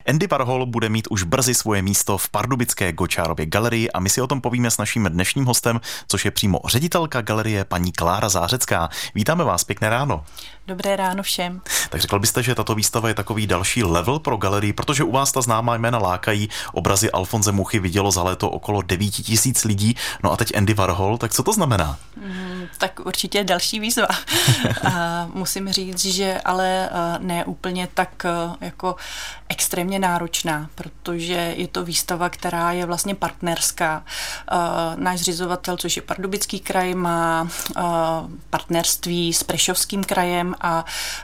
Andy Warhol bude mít už brzy svoje místo v pardubické Gočárově galerii a my si o tom povíme s naším dnešním hostem, což je přímo ředitelka galerie paní Klára Zářecká. Vítáme vás, pěkné ráno. Dobré ráno všem. Tak řekl byste, že tato výstava je takový další level pro galerii, protože u vás ta známá jména lákají. Obrazy Alfonse Muchy vidělo za léto okolo 9 000 lidí. No a teď Andy Warhol, tak co to znamená? Tak určitě další výzva. Musím říct, že ale ne úplně tak jako extrémně náročná, protože je to výstava, která je vlastně partnerská. Náš zřizovatel, což je Pardubický kraj, má partnerství s Prešovským krajem a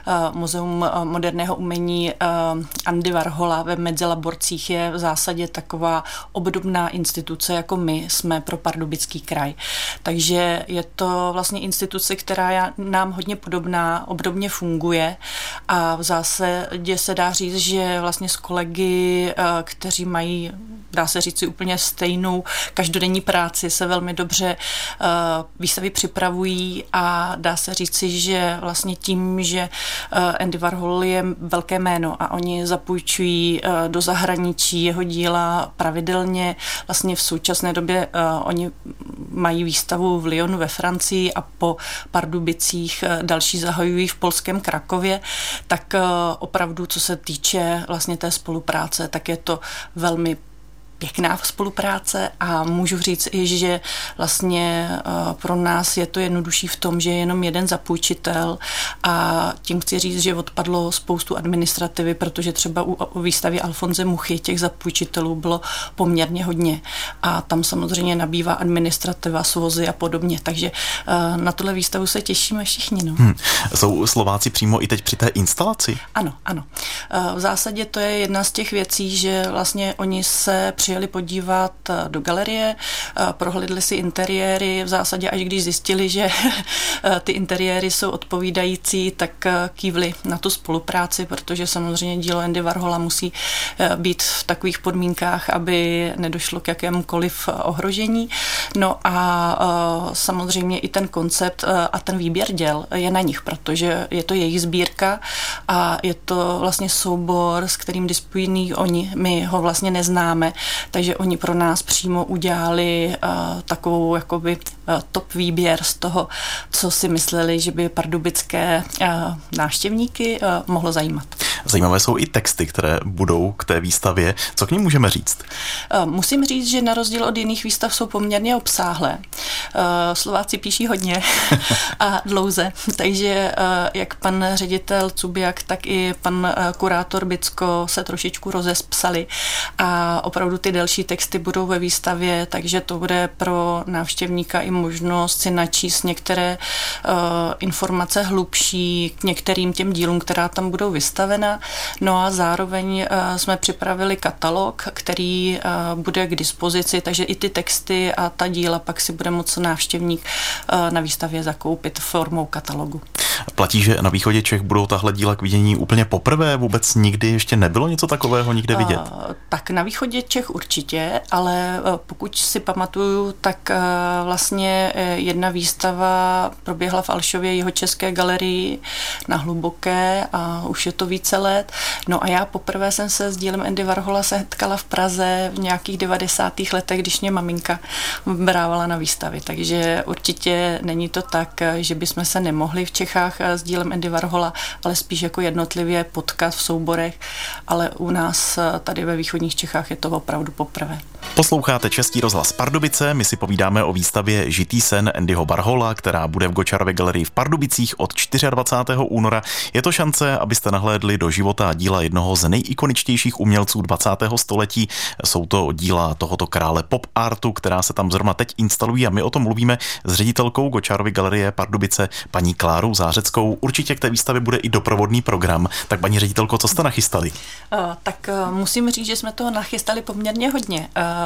Muzeum moderného umění Andy Warhola ve Medzilaborcích je v zásadě taková obdobná instituce, jako my jsme pro Pardubický kraj. Takže je to vlastně instituce, která nám hodně podobná, obdobně funguje a v zásadě se dá říct, že vlastně s kolegy, kteří mají, dá se říct si úplně stejnou každodenní práci, se velmi dobře výstavy připravují a dá se říci, že vlastně tím, že Andy Warhol je velké jméno a oni zapůjčují do zahraničí jeho díla pravidelně. Vlastně v současné době oni mají výstavu v Lyonu ve Francii a po Pardubicích další zahajují v polském Krakově, tak opravdu, co se týče vlastně té spolupráce, tak je to velmi pěkná spolupráce a můžu říct i, že vlastně pro nás je to jednodušší v tom, že je jenom jeden zapůjčitel a tím chci říct, že odpadlo spoustu administrativy, protože třeba u výstavy Alfonse Muchy těch zapůjčitelů bylo poměrně hodně a tam samozřejmě nabývá administrativa, svozy a podobně, takže na tuhle výstavu se těšíme všichni. No. Jsou Slováci přímo i teď při té instalaci? Ano. V zásadě to je jedna z těch věcí, že vlastně oni se přijeli podívat do galerie, prohlédli si interiéry, v zásadě až když zjistili, že ty interiéry jsou odpovídající, tak kývli na tu spolupráci, protože samozřejmě dílo Andy Warhola musí být v takových podmínkách, aby nedošlo k jakémukoliv ohrožení. No a samozřejmě i ten koncept a ten výběr děl je na nich, protože je to jejich sbírka a je to vlastně soubor, s kterým disponují oni, my ho vlastně neznáme, takže oni pro nás přímo udělali takovou jakoby top výběr z toho, co si mysleli, že by pardubické návštěvníky mohlo zajímat. Zajímavé jsou i texty, které budou k té výstavě. Co k nim můžeme říct? Musím říct, že na rozdíl od jiných výstav jsou poměrně obsáhlé. Slováci píší hodně a dlouze, takže jak pan ředitel Cubiak, tak i pan kurátor Bicko se trošičku rozespsali a opravdu ty delší texty budou ve výstavě, takže to bude pro návštěvníka i možnost si načíst některé informace hlubší k některým těm dílům, která tam budou vystavena. No a zároveň jsme připravili katalog, který bude k dispozici, takže i ty texty a ta díla pak si bude moct návštěvník na výstavě zakoupit formou katalogu. Platí, že na východě Čech budou tahle díla k vidění úplně poprvé? Vůbec nikdy ještě nebylo něco takového nikde vidět? Tak na východě Čech určitě, ale pokud si pamatuju, tak vlastně jedna výstava proběhla v Alšově Jihočeské galerii na Hluboké a už je to více let. No a já poprvé jsem se s dílem Andy Warhola setkala v Praze v nějakých 90. letech, když mě maminka brávala na výstavy. Takže určitě není to tak, že bychom se nemohli v Čechách s dílem Andy Warhola, ale spíš jako jednotlivě potkat v souborech, ale u nás tady ve východních Čechách je to opravdu poprvé. Posloucháte Český rozhlas Pardubice, my si povídáme o výstavě Žitý sen Andyho Warhola, která bude v Gočárově galerii v Pardubicích od 24. února. Je to šance, abyste nahlédli do života a díla jednoho z nejikoničtějších umělců 20. století. Jsou to díla tohoto krále pop artu, která se tam zrovna teď instalují a my o tom mluvíme s ředitelkou Gočárovy galerie Pardubice paní Klárou Zářeckou. Určitě k té výstavě bude i doprovodný program. Tak paní ředitelko, co jste nachystali? Tak musím říct, že jsme toho nachystali poměrně hodně.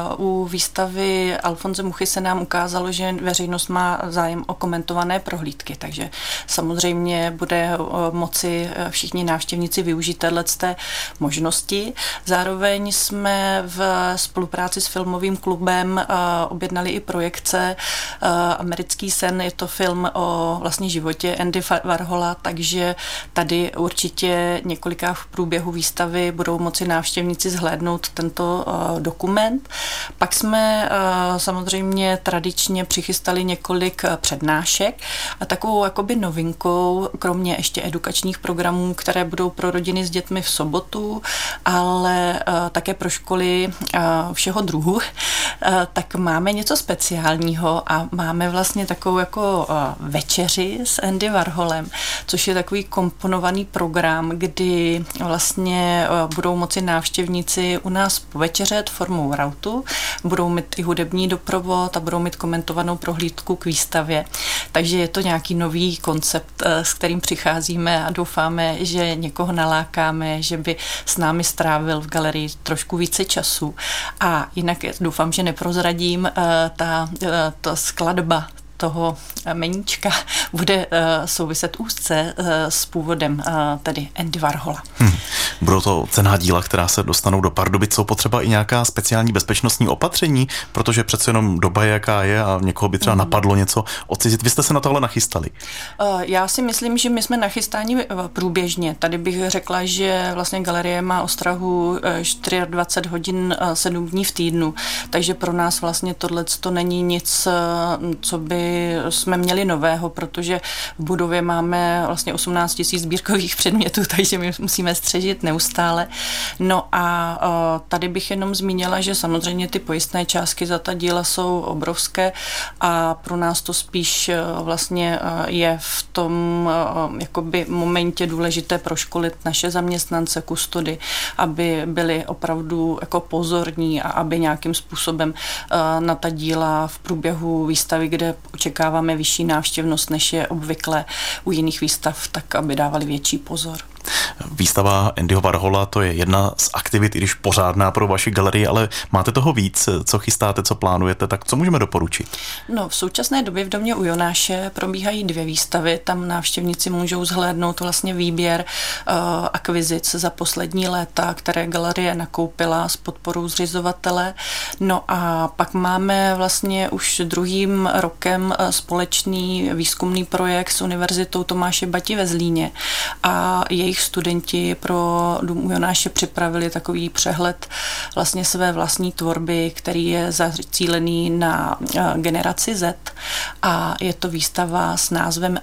U výstavy Alfonse Muchy se nám ukázalo, že veřejnost má zájem o komentované prohlídky, takže samozřejmě bude moci všichni návštěvníci využít téhleté možnosti. Zároveň jsme v spolupráci s filmovým klubem objednali i projekce Americký sen, je to film o vlastně životě Andy Warhola, takže tady určitě několikrát v průběhu výstavy budou moci návštěvníci zhlédnout tento dokument. Pak jsme samozřejmě tradičně přichystali několik přednášek a takovou jakoby novinkou, kromě ještě edukačních programů, které budou pro rodiny s dětmi v sobotu, ale také pro školy všeho druhu, tak máme něco speciálního a máme vlastně takovou jako večeři s Andy Warholem, což je takový komponovaný program, kdy vlastně budou moci návštěvníci u nás povečeřet formou rautu, budou mít i hudební doprovod a budou mít komentovanou prohlídku k výstavě. Takže je to nějaký nový koncept, s kterým přicházíme a doufáme, že někoho nalákáme, že by s námi strávil v galerii trošku více času. A jinak doufám, že neprozradím, ta skladba toho meníčka bude souviset úzce s původem tedy Andy Warhola. Budou to cenná díla, která se dostanou do Pardubic. Jsou potřeba i nějaká speciální bezpečnostní opatření, protože přece jenom doba je, jaká je a někoho by třeba napadlo něco odcizit. Vy jste se na tohle nachystali? Já si myslím, že my jsme nachystáni průběžně. Tady bych řekla, že vlastně galerie má ostrahu 24 hodin 7 dní v týdnu, takže pro nás vlastně tohleto není nic, co by jsme měli nového, protože v budově máme vlastně 18 000 sbírkových předmětů, takže my musíme střežit neustále. No a tady bych jenom zmínila, že samozřejmě ty pojistné částky za ta díla jsou obrovské a pro nás to spíš vlastně je v tom jakoby momentě důležité proškolit naše zaměstnance, kustody, aby byli opravdu jako pozorní a aby nějakým způsobem na ta díla v průběhu výstavy, kde očekáváme vyšší návštěvnost, než je obvykle u jiných výstav, tak aby dávali větší pozor. Výstava Andyho Warhola, to je jedna z aktivit, i když pořádná pro vaši galerii, ale máte toho víc, co chystáte, co plánujete, tak co můžeme doporučit? No, v současné době v domě u Jonáše probíhají 2 výstavy, tam návštěvníci můžou zhlédnout vlastně výběr akvizic za poslední léta, které galerie nakoupila s podporou zřizovatele. No a pak máme vlastně už druhým rokem společný výzkumný projekt s Univerzitou Tomáše Bati ve Zlíně a jejich studenti pro dům u Jonáše připravili takový přehled vlastně své vlastní tvorby, který je zacílený na generaci Z a je to výstava s názvem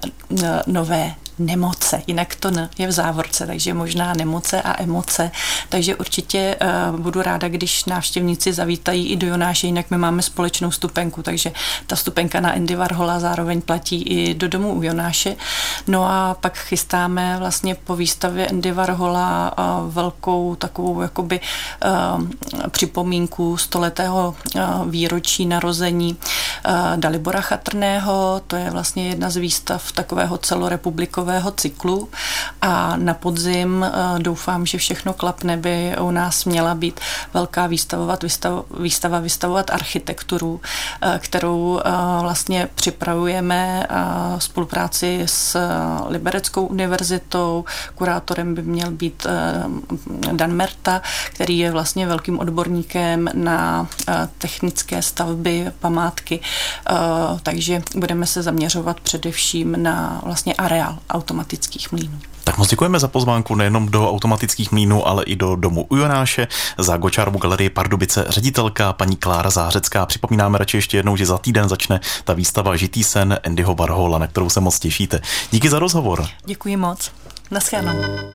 Nové nemoce, jinak to je v závorce, takže možná nemoce a emoce, takže určitě budu ráda, když návštěvníci zavítají i do Jonáše, jinak my máme společnou vstupenku, takže ta vstupenka na Andy Warhola zároveň platí i do domu u Jonáše. No a pak chystáme vlastně po výstavě Andy Warhola velkou takovou jakoby připomínku 100letého výročí narození Dalibora Chatrného, to je vlastně jedna z výstav takového celorepublikového cyklu a na podzim doufám, že všechno klapne, by u nás měla být velká výstava vystavovat architekturu, kterou vlastně připravujeme v spolupráci s Libereckou univerzitou. Kurátorem by měl být Dan Merta, který je vlastně velkým odborníkem na technické stavby, památky, takže budeme se zaměřovat především na vlastně areál automatických mlýnů. Tak moc děkujeme za pozvánku nejenom do automatických mlýnů, ale i do domu u Jonáše. Za Gočárovu galerii Pardubice ředitelka paní Klára Zářecká. Připomínáme radši ještě jednou, že za týden začne ta výstava Žitý sen Andyho Warhola, na kterou se moc těšíte. Díky za rozhovor. Děkuji moc. Naschledanou.